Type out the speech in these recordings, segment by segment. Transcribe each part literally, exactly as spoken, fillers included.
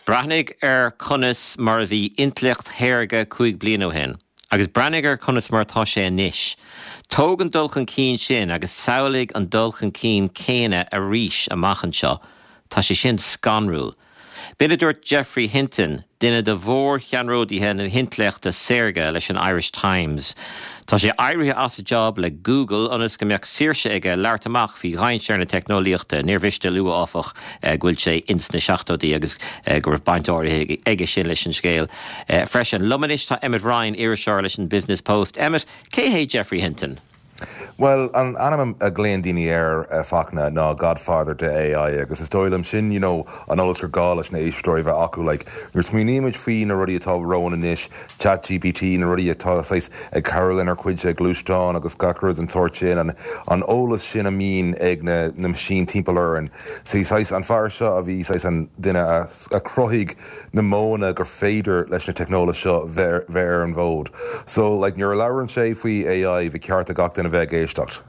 Brathnig ar conas mar bhí intlecht théarga chuig bliain ó hen. Agus brathnig ar conas mar tá sé anois. Tóg an dulchan cín sin agus saolig an dulchan cín céine a ríis amachchan seo. Tá sé sin scanrúil. Bine dúirt Geoffrey Hinton, duine de bhór cheanródaithe na hintlecht a Sérga leis an Irish Times. Tá sé áirithe as a job le Google anas go mbeadh saoirse ige leart amach faoi ghainsear na technoliaachta, níor bhiste lua áfach gúil sé insna seachtódaí agus go raibh bainteoirithe ige sin leis an scéal. Freisin, lumanis tá Emmett Ryan iiriseoir leis an Business Post. Emmett, cé é Geoffrey Hinton? Well, an anam a gléan daoine ar uh, facna ná godfather to A I agus is dóilm sin, you know, an olas gur gáis na éistóir bheith acu, like, nuair smíníimiid faoin na rudí atá róin inis, chat G P T na rudí atá sais ag Carolyn ar cuid ag glúisteán agus gacrad an tuairt sin, an an olas sin a mín ag na, na machine timpplair, an sí sais an fear seo a bhí sais an duine a, a croigh na móna gur féidir leis na technola seo bheir an bhód. So, like, nuair leabharann sé faoi A I bhí ceart a gach duine bheith géisteacht.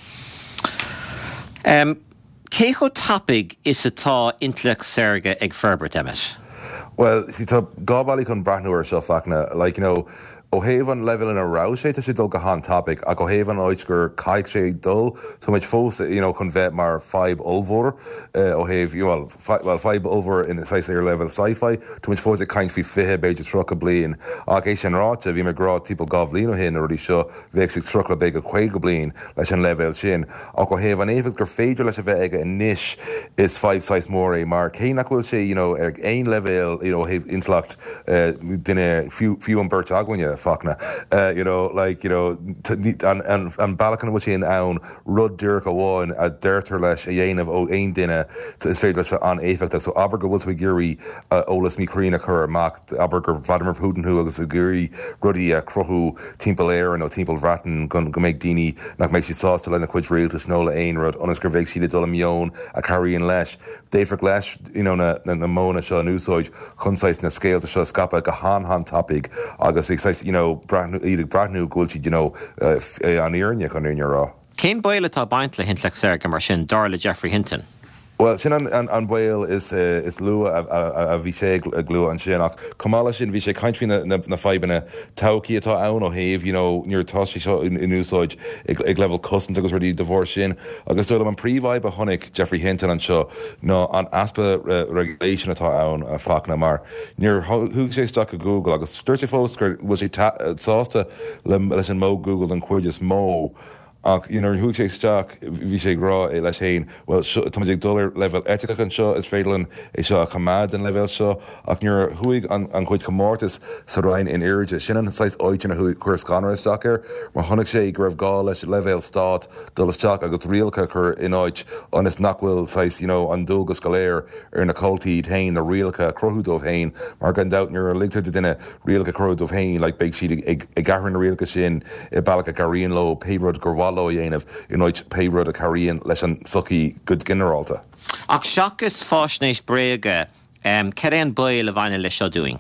Um, Cé go tapig is atá intlecht Sérga ag ferbert, Emmett? Well, sí tá gábálaí chun brathnúir seo facna, like, you know, ó héamh an level in a rá sé tá sé dul go hán topic, ag ó héamh an áid gur caiig sé dul, tá muid fós, you know, chun bheith mar five ulvór, uh, ó héamh, well, fi, well, five ulvór in sais air level sci-fi, tá muid fós ag caint fí fithe beidir truc a blian. Ag é sin ráte, bhí me grá típal gáh líon ó hin a rudí seo, bheith sig truc le beig a chuig go blian leis an level sin. Ag ó héamh an éfad gur féidir leis a bheith ag a inis is five size mór é, mar céanach bhfuil sé, you know, ag ein level, you know, héamh intlacht uh, duine fiú, fiú an beirt aghaine facna, uh, you know, like, you know, an an an balachan which in own rud dirk a one a dirter lesh a yin of o ein dinner is favorite for an effect. So Aberger was with Giri uh, Olas mi Karina Kerr Mark Aberger Vladimir Putin who was a Giri Ruddy a Crohu Temple Air and o Temple Vratten gun go make Dini nak makes you sauce to let a quid real to snola ein rud on a scrivig she did mion a carry in lesh Dave for glash you know na na mona show new soid concise na scales to show scapa a han han topic August excites you know brand new brand new gold you know uh, an earn you can in your raw. Cén baile tá baint le hintlecht Sérga mar sin darla Geoffrey Hinton? Well, sin an, an, an bail is, uh, is lua a, a, a bhí sé a glua an sin ach cumála sin bhí sé caint fí na, na, na faibanna taucí atá ann ó héamh, you know, níor táistí seo in, in úsáid ag, ag level custom agus ruí divorce sin agus dúil an príomhaid a tháinig Geoffrey Hinton an seo nó an aspa uh, regulation atá ann a facna mar níor thug sé staach a Google agus stúirte fós gur bhfuil sé sásta le leis an mó Google an chuid is mó ach, you know, who takes stock, vi sé gra e leis hain, well, tomadig dollar level etica an seo is féidirlinn é seo a chamad an level seo, ach nuair huig an, an chuid comórtas sa rain in iride, sin an sais oitina hu chuir scanner stock ar, mar honnig sé go raibh gá leis level stát dul stock agus rialca chur in oid, an is nachhfuil sais, you know, an dulgus galéir ar na coltíd hain, a rialca crohúdómh hain, mar gan doubt nuair ligtar de duine rialca crohúdómh hain, like beig siad ag garan na rialca sin, i bailach a garíon lo, peirod gurwal lo dhéanamh inoid peirod a caríonn leis an sucí good generalta. Ach seachas fásnéis bréige, um, cad é an bail a bhaine leis seo doing?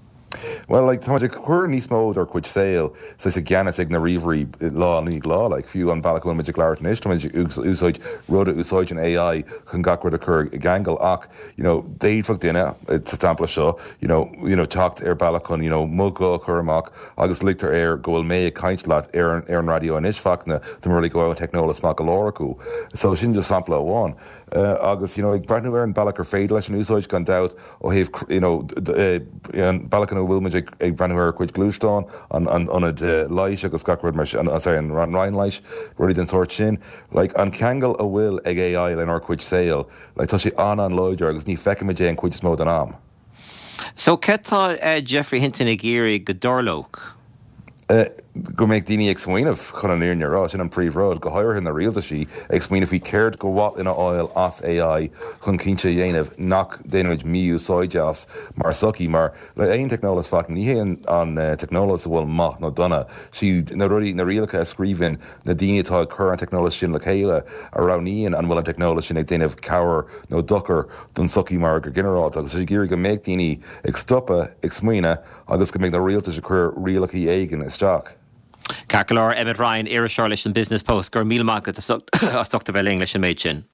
Well, like, táidir chuir níos mód ar chuid saoil, so sa gceannas ag na ríomhairí lá ní lá, like, fiú an bailachún meidir leart níos, táidir úsáid rud a úsáid an A I chun gacrad a chur i gangal ach, you know, déadfach duine, sa stampla seo, you know, you know, tacht ar bailachún, you know, mugá chur amach, agus ligtar ar gohfuil mé a caint leat ar an radio an is facna, do marlí go an technola smach a lóraú. So sin just sampla amháin. Uh, agus, you know, ag brathnú ar an bailach ar féad leis an úsáid gan doubt ó héh, you know, an bailach an bhfuil ag ag brathnú ar chuid glúisteán an an anad leiis agus gacrad mar an sorry an Ryan leiis ruí den sort sin, like an ceangal a bhfuil ag A I len ar chuid saoil, like tá sé an an loidir agus ní feicimiid é an chuid smód an am. So cetá uh, Geoffrey Hinton ag géirí go dorlóg? Uh, go méid daoine ag smaoinmh chun an éarne rá sin an príomhrád go háir hin na rialta sí ag smaoinmh hí céirt go bhhat ina áil as A I chun cinnte dhéanamh nach déanaid míú sáideas mar sucí mar le aon technolas fac ní héan an uh, technolas bhfuil math nó donna si na rudí na rialcha a scríbhinn na daine atá chur an technolas sin le chéile a raníon an bhfuil an technolas sin ag déanamh cabhar nó duchar don sucí mar go generát agus sé géir go méid daoine ag stoppa ag smaoine agus go méid na rialta se chur rialchaí éigen is teach. Carcolor Emmett Ryan iiriseoir leis an Business Post gur míle maigad a stocht a bheith English an méid sin.